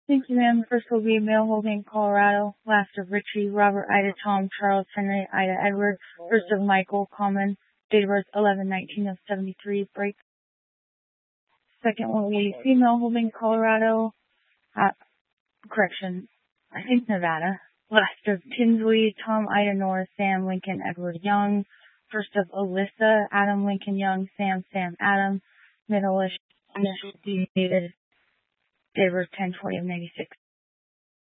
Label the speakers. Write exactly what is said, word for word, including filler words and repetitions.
Speaker 1: Thank you, ma'am. First will be male holding Colorado. Last of Richie, Robert, Ida, Tom, Charles, Henry, Ida, Edward. First of Michael, Common. Date of birth eleven nineteen of seventy-three. Break. Second will be female holding Colorado. Uh, correction, I think Nevada. Last of Tinsley, Tom, Ida, North, Sam, Lincoln, Edward, Young. First of Alyssa, Adam, Lincoln, Young, Sam, Sam, Adam. Middle initial dated. Date of birth ten twenty of ninety-six.